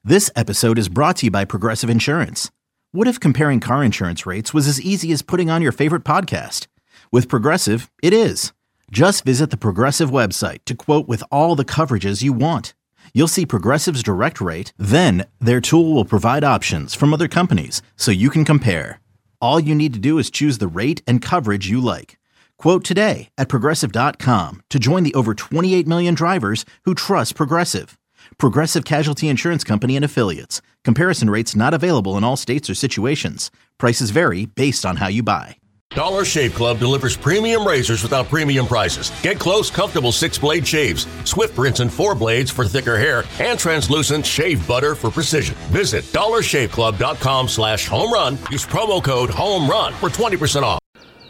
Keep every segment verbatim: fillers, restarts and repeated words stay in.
This episode is brought to you by Progressive Insurance. What if comparing car insurance rates was as easy as putting on your favorite podcast? With Progressive, it is. Just visit the Progressive website to quote with all the coverages you want. You'll see Progressive's direct rate, then their tool will provide options from other companies so you can compare. All you need to do is choose the rate and coverage you like. Quote today at Progressive dot com to join the over twenty-eight million drivers who trust Progressive. Progressive Casualty Insurance Company and Affiliates. Comparison rates not available in all states or situations. Prices vary based on how you buy. Dollar Shave Club delivers premium razors without premium prices. Get close, comfortable six-blade shaves, Swift rinse and four blades for thicker hair, and translucent shave butter for precision. Visit dollar shave club dot com slash home run. Use promo code HOMERUN for twenty percent off.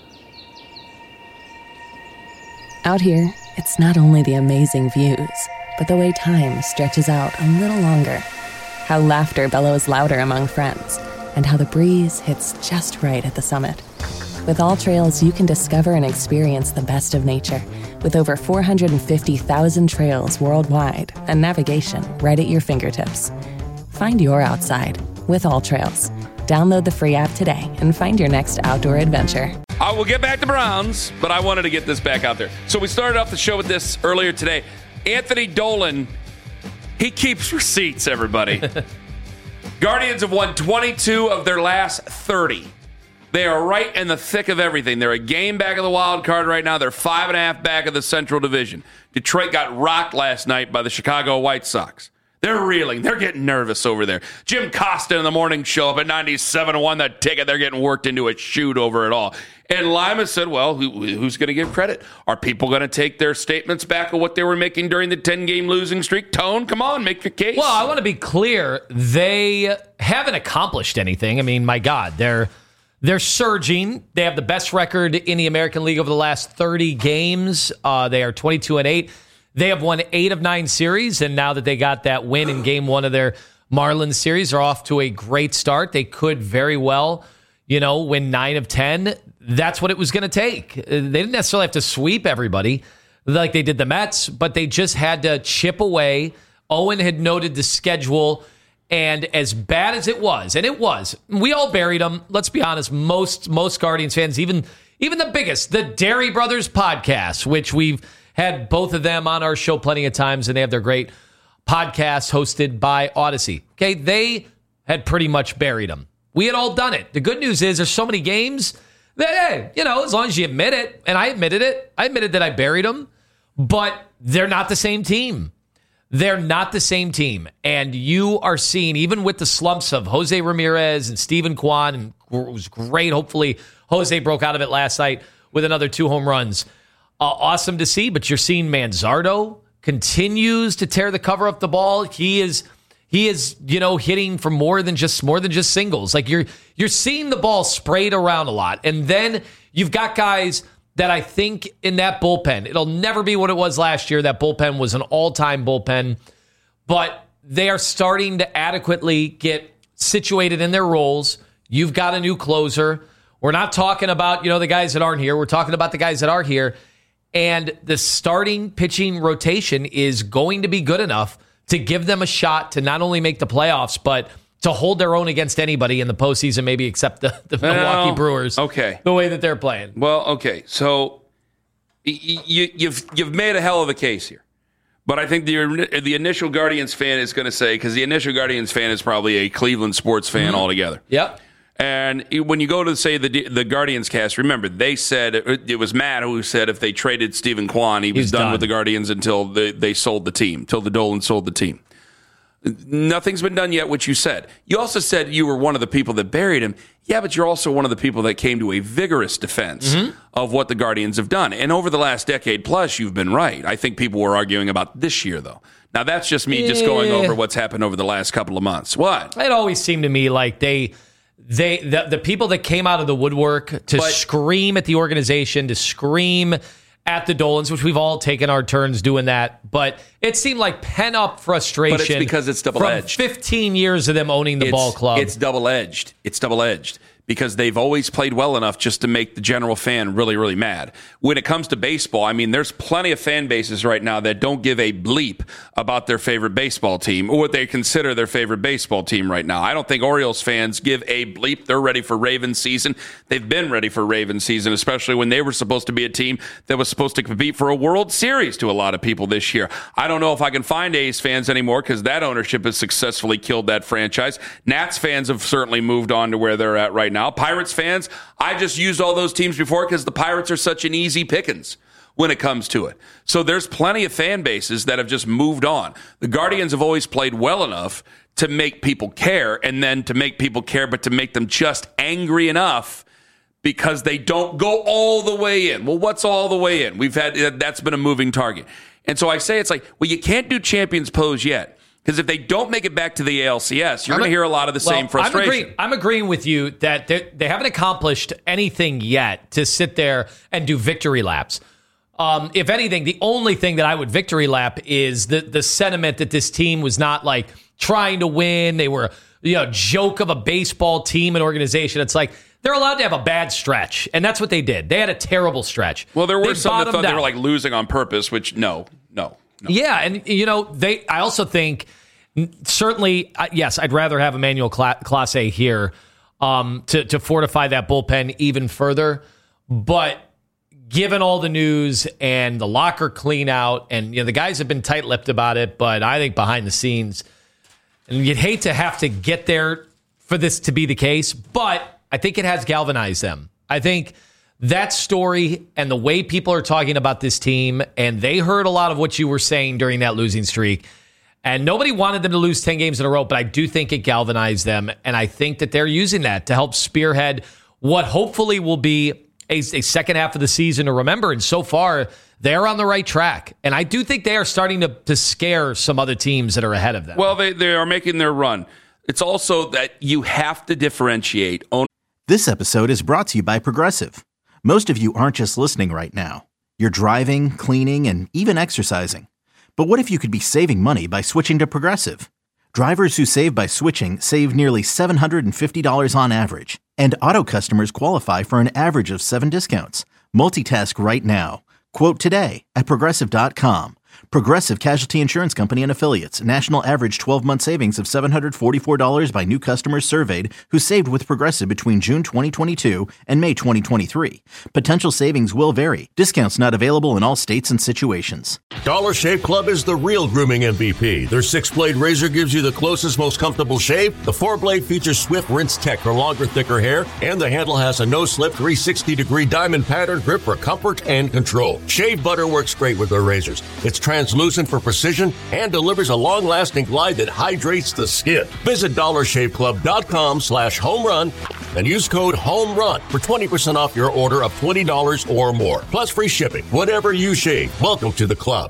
Out here, it's not only the amazing views, but the way time stretches out a little longer. How laughter bellows louder among friends, and how the breeze hits just right at the summit. With All Trails, you can discover and experience the best of nature with over four hundred fifty thousand trails worldwide and navigation right at your fingertips. Find your outside with All Trails. Download the free app today and find your next outdoor adventure. I will get back to Browns, but I wanted to get this back out there. So we started off the show with this earlier today. Anthony Dolan, he keeps receipts, everybody. Guardians have won twenty-two of their last thirty. They are right in the thick of everything. They're a game back of the wild card right now. They're five and a half back of the Central Division. Detroit got rocked last night by the Chicago White Sox. They're reeling. They're getting nervous over there. Jim Costa in the morning show up at ninety-seven to one that ticket. They're getting worked into a shoot over it all. And Lima said, well, who, who's going to give credit? Are people going to take their statements back of what they were making during the ten-game losing streak? Tone, come on, make your case. Well, I want to be clear. They haven't accomplished anything. I mean, my God, they're they're surging. They have the best record in the American League over the last thirty games. Uh, they are twenty-two and eight. They have won eight of nine series, and now that they got that win in game one of their Marlins series, they're off to a great start. They could very well, you know, win nine of ten. That's what it was going to take. They didn't necessarily have to sweep everybody like they did the Mets, but they just had to chip away. Owen had noted the schedule, and as bad as it was, and it was, we all buried them. Let's be honest, most most Guardians fans, even even the biggest, the Dairy Brothers podcast, which we've had both of them on our show plenty of times, and they have their great podcast hosted by Odyssey. Okay, they had pretty much buried them. We had all done it. The good news is there's so many games that, hey, you know, as long as you admit it, and I admitted it, I admitted that I buried them, but they're not the same team. They're not the same team. And you are seeing, even with the slumps of Jose Ramirez and Steven Kwan, and it was great. Hopefully, Jose broke out of it last night with another two home runs. Uh, awesome to see, but you're seeing Manzardo continues to tear the cover up the ball. He is, he is, you know, hitting for more than just more than just singles. Like you're, you're seeing the ball sprayed around a lot, and then you've got guys that I think in that bullpen, it'll never be what it was last year. That bullpen was an all-time bullpen, but they are starting to adequately get situated in their roles. You've got a new closer. We're not talking about, you know, the guys that aren't here. We're talking about the guys that are here. And the starting pitching rotation is going to be good enough to give them a shot to not only make the playoffs, but to hold their own against anybody in the postseason, maybe except the, the well, Milwaukee Brewers. Okay, the way that they're playing. Well, okay, so y- y- you've you've made a hell of a case here, but I think the the initial Guardians fan is going to say, because the initial Guardians fan is probably a Cleveland sports fan mm-hmm. altogether. Yep. And when you go to, say, the the Guardians cast, remember, they said, it was Matt who said if they traded Steven Kwan, he was done, done with the Guardians until they, they sold the team, until the Dolan sold the team. Nothing's been done yet, which you said. You also said you were one of the people that buried him. Yeah, but you're also one of the people that came to a vigorous defense mm-hmm. of what the Guardians have done. And over the last decade plus, you've been right. I think people were arguing about this year, though. Now, that's just me yeah. just going over what's happened over the last couple of months. What? It always seemed to me like they... They the, the people that came out of the woodwork to but, scream at the organization, to scream at the Dolans, which we've all taken our turns doing that, but it seemed like pent-up frustration. But it's because it's double-edged. From fifteen years of them owning the it's, ball club. It's double-edged. It's double-edged. because they've always played well enough just to make the general fan really, really mad. When it comes to baseball, I mean, there's plenty of fan bases right now that don't give a bleep about their favorite baseball team or what they consider their favorite baseball team right now. I don't think Orioles fans give a bleep. They're ready for Ravens season. They've been ready for Ravens season, especially when they were supposed to be a team that was supposed to compete for a World Series to a lot of people this year. I don't know if I can find A's fans anymore because that ownership has successfully killed that franchise. Nats fans have certainly moved on to where they're at right now. Pirates fans, I just used all those teams before because the Pirates are such an easy pickings when it comes to it. So there's plenty of fan bases that have just moved on. The Guardians have always played well enough to make people care, and then to make people care, but to make them just angry enough because they don't go all the way in. Well, what's all the way in? We've had, that's been a moving target. And so I say it's like, well, you can't do Champions Pose yet. Because if they don't make it back to the A L C S, you're going to hear a lot of the well, same frustration. I'm agreeing, I'm agreeing with you that they haven't accomplished anything yet to sit there and do victory laps. Um, if anything, the only thing that I would victory lap is the the sentiment that this team was not like trying to win. They were, you know, joke of a baseball team and organization. It's like they're allowed to have a bad stretch, and that's what they did. They had a terrible stretch. Well, there were they some that thought out. they were like losing on purpose, which no, no. No. Yeah, and, you know, they. I also think, certainly, uh, yes, I'd rather have Emmanuel Clase here um, to, to fortify that bullpen even further. But given all the news and the locker clean out, and you know the guys have been tight-lipped about it, but I think behind the scenes, and you'd hate to have to get there for this to be the case, but I think it has galvanized them. I think that story and the way people are talking about this team, and they heard a lot of what you were saying during that losing streak, and nobody wanted them to lose ten games in a row, but I do think it galvanized them, and I think that they're using that to help spearhead what hopefully will be a, a second half of the season to remember, and so far, they're on the right track, and I do think they are starting to, to scare some other teams that are ahead of them. Well, they, they are making their run. It's also that you have to differentiate. This episode is brought to you by Progressive. Most of you aren't just listening right now. You're driving, cleaning, and even exercising. But what if you could be saving money by switching to Progressive? Drivers who save by switching save nearly seven hundred fifty dollars on average. And auto customers qualify for an average of seven discounts. Multitask right now. Quote today at Progressive dot com. Progressive Casualty Insurance Company and Affiliates. National average twelve-month savings of seven hundred forty-four dollars by new customers surveyed who saved with Progressive between June twenty twenty-two and May twenty twenty-three. Potential savings will vary. Discounts not available in all states and situations. Dollar Shave Club is the real grooming M V P. Their six-blade razor gives you the closest, most comfortable shave. The four-blade features swift rinse tech for longer, thicker hair. And the handle has a no-slip three hundred sixty degree diamond pattern grip for comfort and control. Shave butter works great with their razors. It's translucent for precision and delivers a long-lasting glide that hydrates the skin. Visit dollar shave club dot com slash home run and use code HOMERUN for twenty percent off your order of twenty dollars or more. Plus free shipping. Whatever you shave, welcome to the club.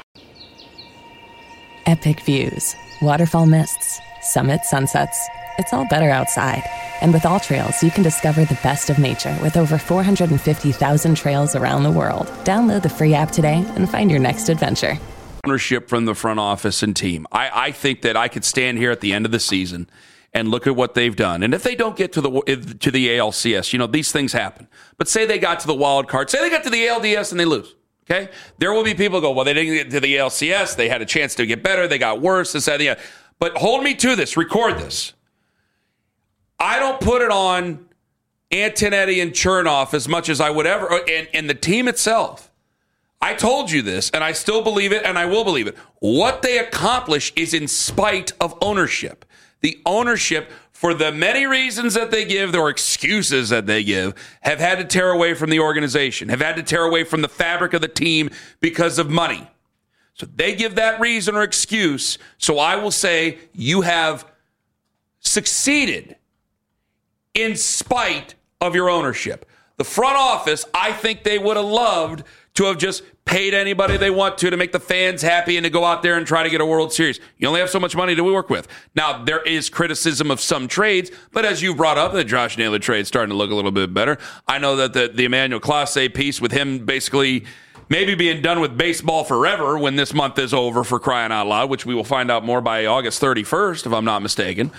Epic views, waterfall mists, summit sunsets. It's all better outside. And with AllTrails, you can discover the best of nature with over four hundred fifty thousand trails around the world. Download the free app today and find your next adventure. Ownership from the front office and team. I, I think that I could stand here at the end of the season and look at what they've done. And if they don't get to the to the A L C S, you know, these things happen. But say they got to the wild card, say they got to the A L D S and they lose. Okay? There will be people who go, well, they didn't get to the A L C S. They had a chance to get better. They got worse. This, that, the other. But hold me to this. Record this. I don't put it on Antonetti and Chernoff as much as I would ever, and, and the team itself. I told you this, and I still believe it, and I will believe it. What they accomplish is in spite of ownership. The ownership, for the many reasons that they give, or excuses that they give, have had to tear away from the organization, have had to tear away from the fabric of the team because of money. So they give that reason or excuse. So I will say you have succeeded in spite of your ownership. The front office, I think they would have loved to have just paid anybody they want to to make the fans happy and to go out there and try to get a World Series. You only have so much money to work with. Now, there is criticism of some trades, but as you brought up, the Josh Naylor trade starting to look a little bit better. I know that the, the Emmanuel Clase piece with him basically maybe being done with baseball forever when this month is over, for crying out loud, which we will find out more by August thirty-first, if I'm not mistaken.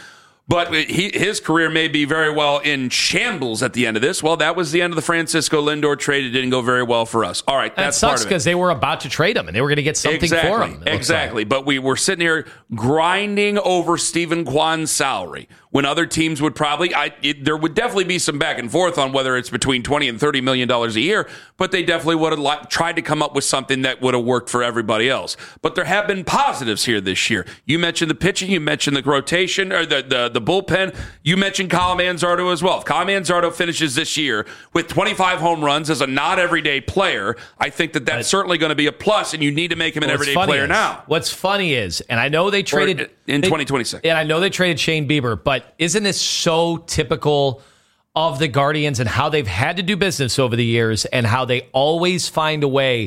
But he, his career may be very well in shambles at the end of this. Well, that was the end of the Francisco Lindor trade. It didn't go very well for us. All right, that's that part sucks of it. because they were about to trade him and they were going to get something exactly, for him. Exactly. Like. But we were sitting here grinding over Stephen Kwan's salary when other teams would probably, I, it, there would definitely be some back and forth on whether it's between twenty and thirty million dollars a year, but they definitely would have li- tried to come up with something that would have worked for everybody else. But there have been positives here this year. You mentioned the pitching, you mentioned the rotation, or the, the, the bullpen. You mentioned Kyle Manzardo as well. If Kyle Manzardo finishes this year with twenty-five home runs as a not everyday player, I think that that's certainly going to be a plus, and you need to make him an everyday player is, now. What's funny is, and I know they traded or in they, twenty twenty-six, and I know they traded Shane Bieber, but isn't this so typical of the Guardians and how they've had to do business over the years and how they always find a way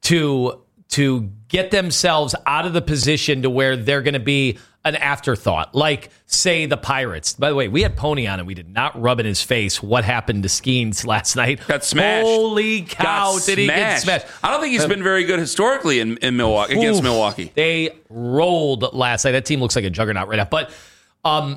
to to get themselves out of the position to where they're going to be an afterthought, like, say, the Pirates. By the way, we had Pony on and we did not rub in his face what happened to Skeens last night. Got smashed. Holy cow, Got did he get smashed. smashed? I don't think he's been very good historically in, in Milwaukee, against Oof, Milwaukee. They rolled last night. That team looks like a juggernaut right now. But um,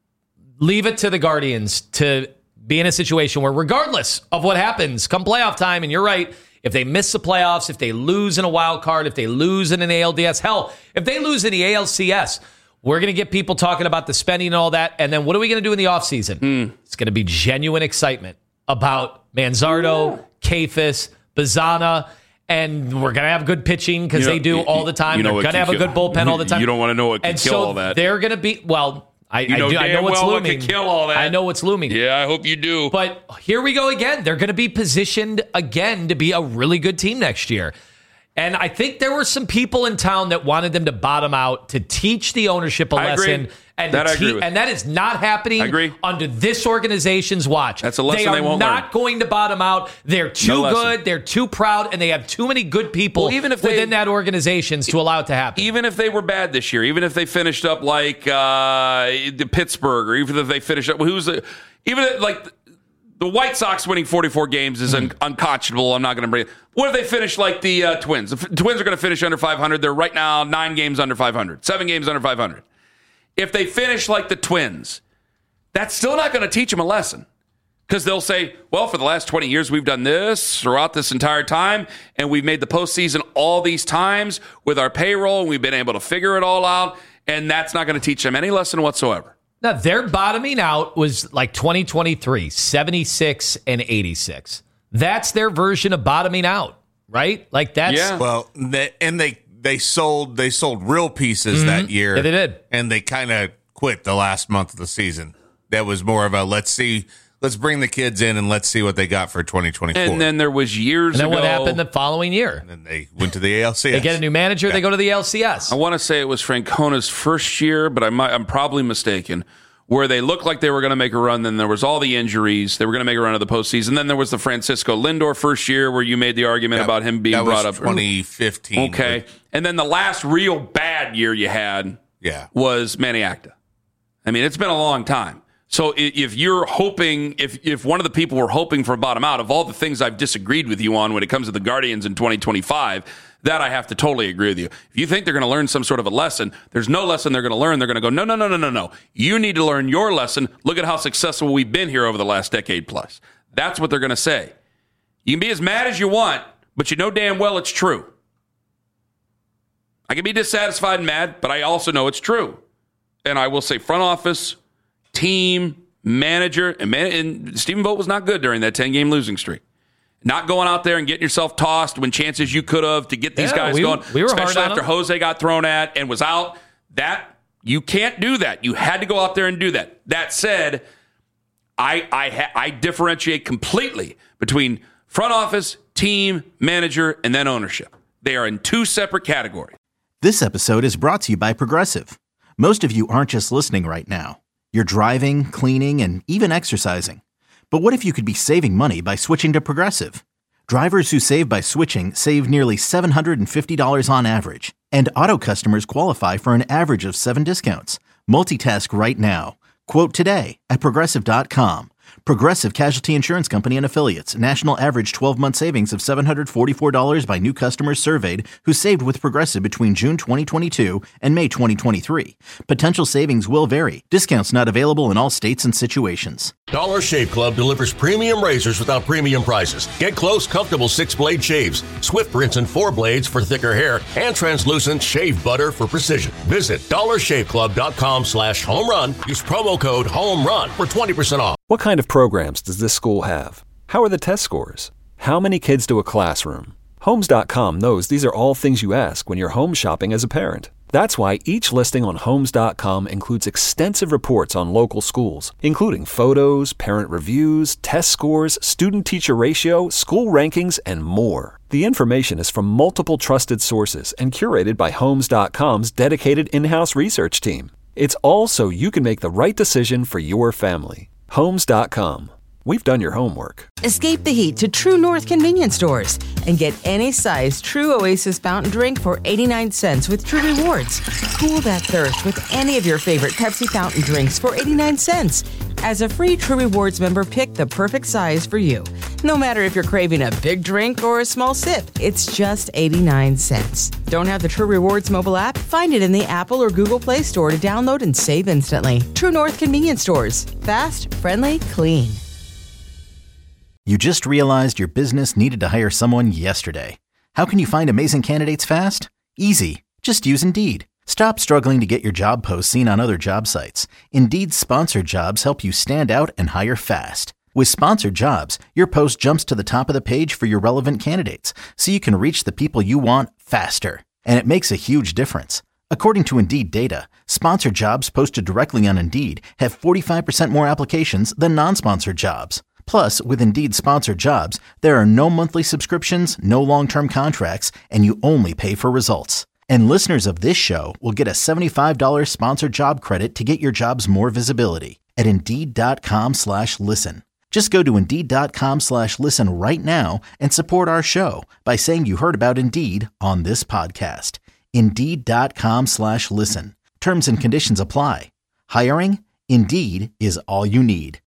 leave it to the Guardians to be in a situation where, regardless of what happens come playoff time, and you're right, if they miss the playoffs, if they lose in a wild card, if they lose in an A L D S, hell, if they lose in the A L C S, we're going to get people talking about the spending and all that. And then what are we going to do in the offseason? Mm. It's going to be genuine excitement about Manzardo, Kefis, Bazana, and we're going to have good pitching because you know, they do all the time. You know, they're going to have kill. a good bullpen all the time. You don't want to know what can and kill so all that. They're going to be, well, I, you know, I, do, I know what's well looming. What can kill all that. I know what's looming. Yeah, I hope you do. But here we go again. They're going to be positioned again to be a really good team next year. And I think there were some people in town that wanted them to bottom out to teach the ownership a I lesson. Agree. And, that te- I agree with. and that is not happening I agree. under this organization's watch. That's a lesson they are they won't not learn. going to bottom out. They're too No good. lesson. They're too proud. And they have too many good people well, even if they, within that organization to allow it to happen. Even if they were bad this year, even if they finished up like uh, the Pittsburgh, or even if they finished up, who's the, even if, like the White Sox winning forty-four games is un- unconscionable. I'm not going to bring it. What if they finish like the uh, Twins? The F- Twins are going to finish under five hundred. They're right now nine games under five hundred, seven games under five hundred. If they finish like the Twins, that's still not going to teach them a lesson. Because they'll say, well, for the last twenty years, we've done this throughout this entire time, and we've made the postseason all these times with our payroll, and we've been able to figure it all out, and that's not going to teach them any lesson whatsoever. Now, their bottoming out was like twenty twenty-three, seventy-six and eighty-six. That's their version of bottoming out, right? Like that's yeah. Well, they, and they they sold they sold real pieces mm-hmm. that year. Yeah, they did, and they kind of quit the last month of the season. That was more of a let's see, let's bring the kids in and let's see what they got for twenty twenty-four. And then there was years and then ago. what happened the following year? And then they went to the A L C S. They get a new manager. Yeah. They go to the L C S. I want to say it was Francona's first year, but I might, I'm probably mistaken. Where they looked like they were going to make a run, then there was all the injuries. They were going to make a run of the postseason. Then there was the Francisco Lindor first year, where you made the argument That- about him being that brought was up. twenty fifteen. Okay, and then the last real bad year you had, yeah, was Manny Acta. I mean, it's been a long time. So if you're hoping, if if one of the people were hoping for a bottom out, of all the things I've disagreed with you on when it comes to the Guardians in twenty twenty-five, that I have to totally agree with you. If you think they're going to learn some sort of a lesson, there's no lesson they're going to learn. They're going to go, no, no, no, no, no, no. You need to learn your lesson. Look at how successful we've been here over the last decade plus. That's what they're going to say. You can be as mad as you want, but you know damn well it's true. I can be dissatisfied and mad, but I also know it's true. And I will say front office, team, manager, and, man, and Stephen Vogt was not good during that ten-game losing streak. Not going out there and getting yourself tossed when chances you could have to get these yeah, guys we, going, we were especially hard on after them. Jose got thrown at and was out. That you can't do that. You had to go out there and do that. That said, I I, ha- I differentiate completely between front office, team, manager, and then ownership. They are in two separate categories. This episode is brought to you by Progressive. Most of you aren't just listening right now. You're driving, cleaning, and even exercising. But what if you could be saving money by switching to Progressive? Drivers who save by switching save nearly seven hundred fifty dollars on average. And auto customers qualify for an average of seven discounts. Multitask right now. Quote today at Progressive dot com. Progressive Casualty Insurance Company and Affiliates. National average twelve-month savings of seven hundred forty-four dollars by new customers surveyed who saved with Progressive between June twenty twenty-two and May twenty twenty-three. Potential savings will vary. Discounts not available in all states and situations. Dollar Shave Club delivers premium razors without premium prices. Get close, comfortable six-blade shaves, Swift rinse and four blades for thicker hair, and translucent shave butter for precision. Visit dollar shave club dot com slash home run. Use promo code HOMERUN for twenty percent off. What kind of programs does this school have? How are the test scores? How many kids do a classroom? Homes dot com knows these are all things you ask when you're home shopping as a parent. That's why each listing on Homes dot com includes extensive reports on local schools, including photos, parent reviews, test scores, student-teacher ratio, school rankings, and more. The information is from multiple trusted sources and curated by Homes dot com's dedicated in-house research team. It's all so you can make the right decision for your family. Homes dot com. We've done your homework. Escape the heat to True North convenience stores and get any size True Oasis fountain drink for eighty-nine cents with True Rewards. Cool that thirst with any of your favorite Pepsi fountain drinks for eighty-nine cents. As a free True Rewards member, pick the perfect size for you. No matter if you're craving a big drink or a small sip, it's just eighty-nine cents. Don't have the True Rewards mobile app? Find it in the Apple or Google Play Store to download and save instantly. True North convenience stores. Fast, friendly, clean. You just realized your business needed to hire someone yesterday. How can you find amazing candidates fast? Easy. Just use Indeed. Stop struggling to get your job posts seen on other job sites. Indeed's sponsored jobs help you stand out and hire fast. With sponsored jobs, your post jumps to the top of the page for your relevant candidates, so you can reach the people you want faster. And it makes a huge difference. According to Indeed data, sponsored jobs posted directly on Indeed have forty-five percent more applications than non-sponsored jobs. Plus, with Indeed sponsored jobs, there are no monthly subscriptions, no long-term contracts, and you only pay for results. And listeners of this show will get a seventy-five dollars sponsored job credit to get your jobs more visibility at Indeed.com slash listen. Just go to Indeed.com slash listen right now and support our show by saying you heard about Indeed on this podcast. Indeed.com slash listen. Terms and conditions apply. Hiring? Indeed is all you need.